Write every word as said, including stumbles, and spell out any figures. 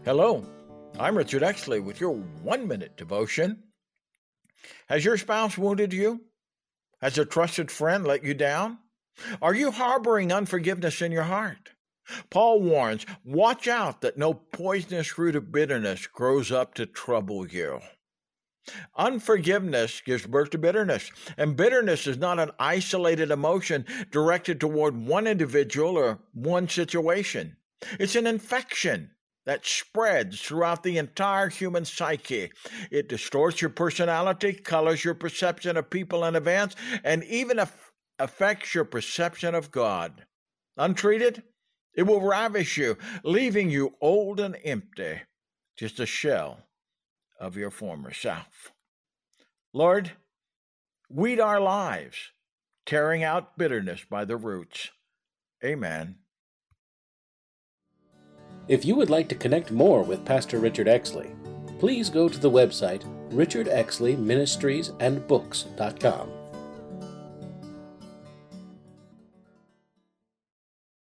Hello, I'm Richard Exley with your one-minute devotion. Has your spouse wounded you? Has a trusted friend let you down? Are you harboring unforgiveness in your heart? Paul warns, watch out that no poisonous root of bitterness grows up to trouble you. Unforgiveness gives birth to bitterness, and bitterness is not an isolated emotion directed toward one individual or one situation. It's an infection that spreads throughout the entire human psyche. It distorts your personality, colors your perception of people and events, and even af- affects your perception of God. Untreated, it will ravish you, leaving you old and empty, just a shell of your former self. Lord, weed our lives, tearing out bitterness by the roots. Amen. If you would like to connect more with Pastor Richard Exley, please go to the website richard exley ministries and books dot com.